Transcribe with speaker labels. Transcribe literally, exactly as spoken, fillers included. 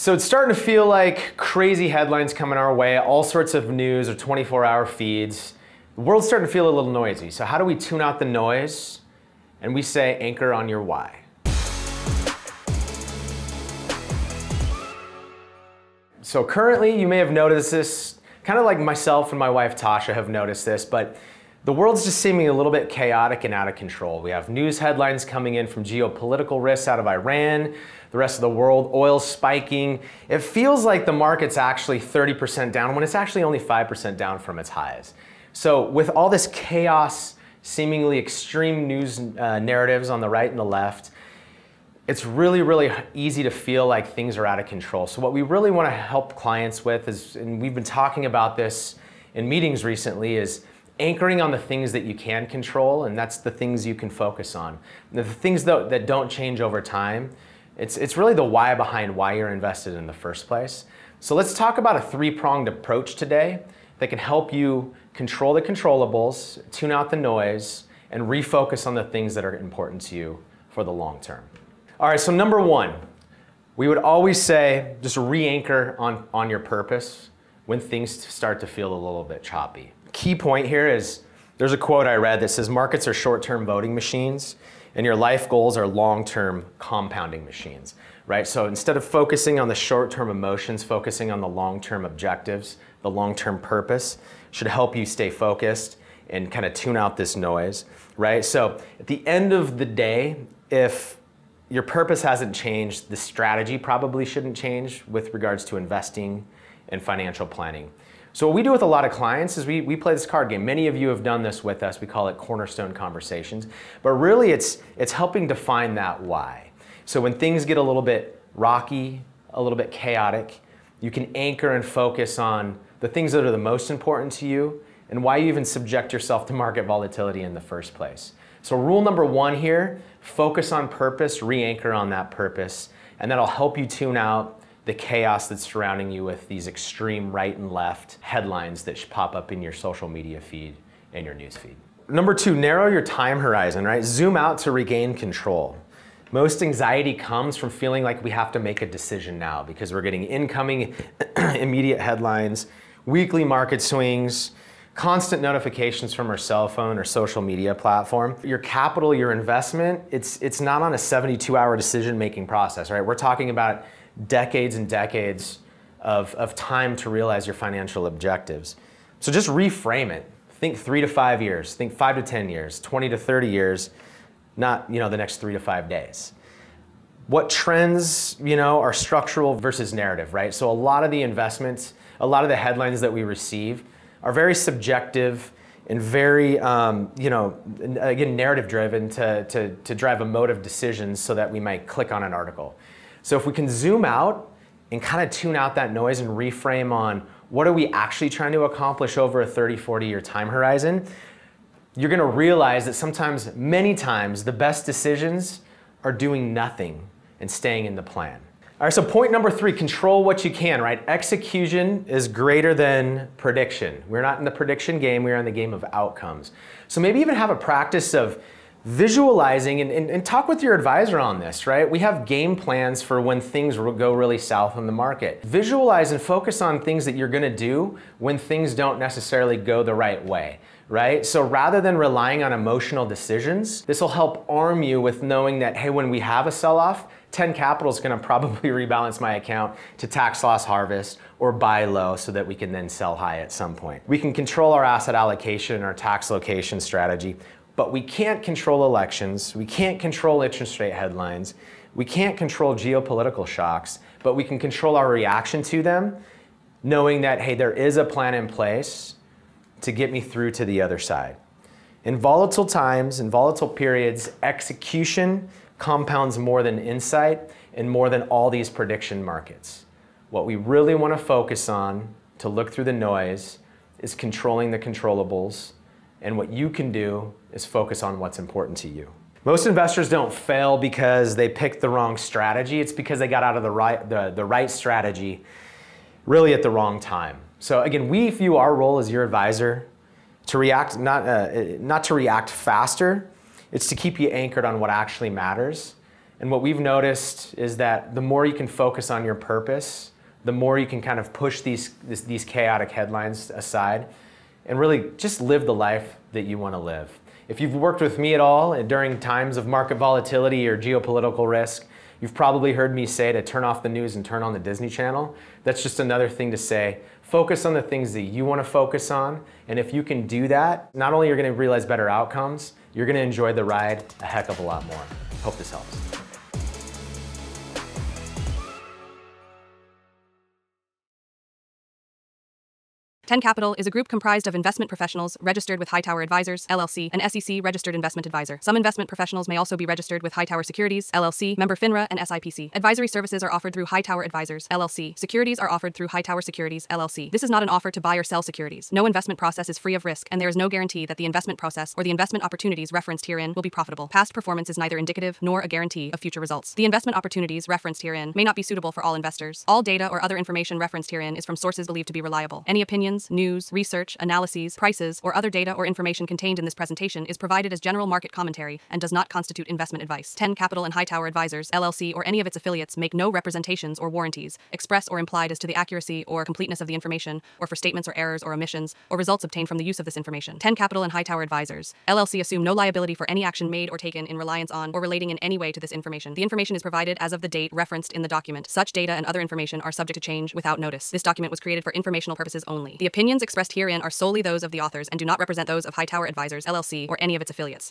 Speaker 1: So it's starting to feel like crazy headlines coming our way, all sorts of news or twenty-four hour feeds. The world's starting to feel a little noisy. So how do we tune out the noise? And we say anchor on your why. So currently, you may have noticed this, kind of like myself and my wife Tasha have noticed this, but the world's just seeming a little bit chaotic and out of control. We have news headlines coming in from geopolitical risks out of Iran, the rest of the world, oil spiking. It feels like the market's actually thirty percent down when it's actually only five percent down from its highs. So with all this chaos, seemingly extreme news uh, narratives on the right and the left, it's really, really easy to feel like things are out of control. So what we really want to help clients with is, and we've been talking about this in meetings recently, is anchoring on the things that you can control, and that's the things you can focus on. The things that, that don't change over time, it's, it's really the why behind why you're invested in the first place. So let's talk about a three-pronged approach today that can help you control the controllables, tune out the noise, and refocus on the things that are important to you for the long term. All right, so number one, we would always say just re-anchor on, on your purpose when things start to feel a little bit choppy. Key point here is, there's a quote I read that says markets are short-term voting machines and your life goals are long-term compounding machines, right? So instead of focusing on the short-term emotions, focusing on the long-term objectives, the long-term purpose should help you stay focused and kind of tune out this noise, right? So at the end of the day, if your purpose hasn't changed, the strategy probably shouldn't change with regards to investing and financial planning. So what we do with a lot of clients is we, we play this card game. Many of you have done this with us. We call it Cornerstone Conversations. But really it's, it's helping define that why. So when things get a little bit rocky, a little bit chaotic, you can anchor and focus on the things that are the most important to you and why you even subject yourself to market volatility in the first place. So rule number one here, focus on purpose, re-anchor on that purpose, and that'll help you tune out the chaos that's surrounding you with these extreme right and left headlines that should pop up in your social media feed and your news feed. Number two, narrow your time horizon, right? Zoom out to regain control. Most anxiety comes from feeling like we have to make a decision now because we're getting incoming immediate headlines, weekly market swings, constant notifications from our cell phone or social media platform. Your capital, your investment, it's, it's not on a seventy-two hour decision-making process, right? We're talking about decades and decades of, of time to realize your financial objectives. So just reframe it. Think three to five years, think five to ten years, twenty to thirty years, not, you know, the next three to five days. What trends, you know, are structural versus narrative, right? So a lot of the investments, a lot of the headlines that we receive are very subjective and very, um, you know, again, narrative driven to, to, to drive emotive decisions so that we might click on an article. So if we can zoom out and kind of tune out that noise and reframe on what are we actually trying to accomplish over a thirty, forty year time horizon, you're gonna realize that sometimes, many times, the best decisions are doing nothing and staying in the plan. All right, so point number three, control what you can, right? Execution is greater than prediction. We're not in the prediction game, we're in the game of outcomes. So maybe even have a practice of visualizing and, and, and talk with your advisor on this, right? We have game plans for when things go really south in the market. Visualize and focus on things that you're gonna do when things don't necessarily go the right way, right? So rather than relying on emotional decisions, this will help arm you with knowing that, hey, when we have a sell-off, ten Capital is gonna probably rebalance my account to tax loss harvest or buy low so that we can then sell high at some point. We can control our asset allocation and our tax location strategy, but we can't control elections, we can't control interest rate headlines, we can't control geopolitical shocks, but we can control our reaction to them, knowing that, hey, there is a plan in place to get me through to the other side. In volatile times, in volatile periods, execution compounds more than insight and more than all these prediction markets. What we really want to focus on to look through the noise is controlling the controllables, and what you can do is focus on what's important to you. Most investors don't fail because they picked the wrong strategy. It's because they got out of the right, the, the right strategy really at the wrong time. So again, we view our role as your advisor to react, not, uh, not to react faster, it's to keep you anchored on what actually matters And what we've noticed is that the more you can focus on your purpose, the more you can kind of push these, this, these chaotic headlines aside and really just live the life that you want to live. If you've worked with me at all during times of market volatility or geopolitical risk, you've probably heard me say to turn off the news and turn on the Disney Channel. That's just another thing to say. Focus on the things that you want to focus on, and if you can do that, not only are you going to realize better outcomes, you're going to enjoy the ride a heck of a lot more. Hope this helps.
Speaker 2: ten Capital is a group comprised of investment professionals registered with Hightower Advisors, L L C, an S E C-registered investment advisor. Some investment professionals may also be registered with Hightower Securities, L L C, member FINRA, and S I P C. Advisory services are offered through Hightower Advisors, L L C. Securities are offered through Hightower Securities, L L C. This is not an offer to buy or sell securities. No investment process is free of risk, and there is no guarantee that the investment process or the investment opportunities referenced herein will be profitable. Past performance is neither indicative nor a guarantee of future results. The investment opportunities referenced herein may not be suitable for all investors. All data or other information referenced herein is from sources believed to be reliable. Any opinions, news, research, Research, analyses, prices, or other data or information contained in this presentation is provided as general market commentary and does not constitute investment advice. ten Capital and Hightower Advisors, L L C, or any of its affiliates make no representations or warranties, express or implied as to the accuracy or completeness of the information, or for statements or errors or omissions, or results obtained from the use of this information. ten Capital and Hightower Advisors, L L C assume no liability for any action made or taken in reliance on or relating in any way to this information. The information is provided as of the date referenced in the document. Such data and other information are subject to change without notice. This document was created for informational purposes only. The opinions expressed herein are solely those of the authors and do not represent those of Hightower Advisors, L L C, or any of its affiliates.